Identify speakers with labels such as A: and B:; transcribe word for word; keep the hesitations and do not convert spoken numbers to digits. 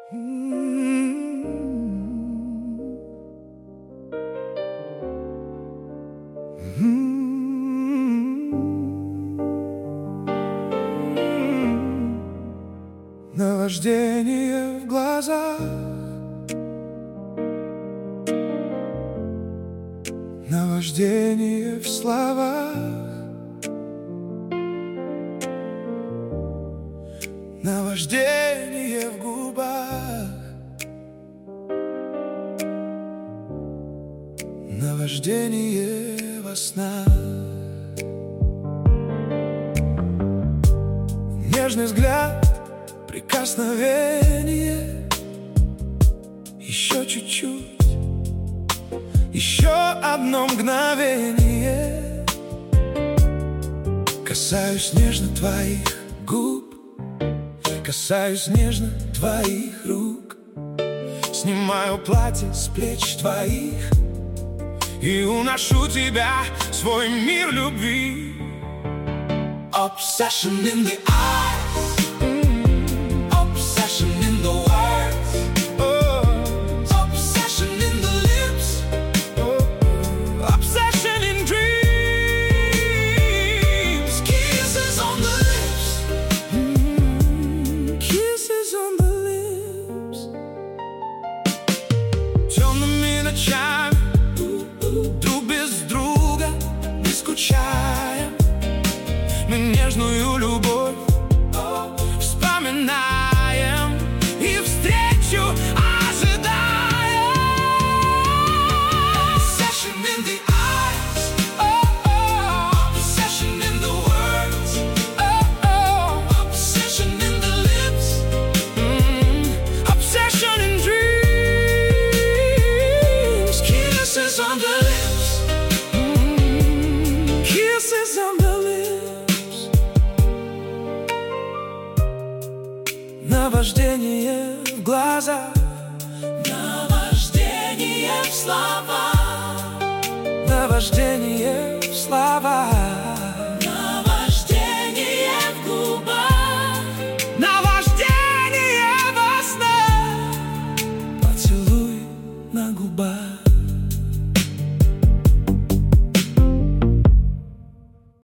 A: Наваждение в глазах, наваждение в словах, наваждение в губах, наваждение во снах. Нежный взгляд, прикосновение, еще чуть-чуть, еще одно мгновение. Касаюсь нежно твоих губ, касаюсь нежно твоих рук, снимаю платье с плеч твоих и уношу тебя в свой мир любви. Obsession in the eyes, mm. Obsession in the words, oh. Obsession in the lips, oh. Obsession in dreams. Kisses on the lips, mm. Kisses on the lips. Темными ночами друг без друга не скучаем, мы нежную любовь вспоминаем и встречу ожидаем. Obsession in the eyes, oh, oh. Obsession in the words, oh, oh. Obsession in the lips, mm. Obsession in dreams. Kisses on the lips, mm. Kisses on the lips. Наваждение в глазах, наваждение в словах, наваждение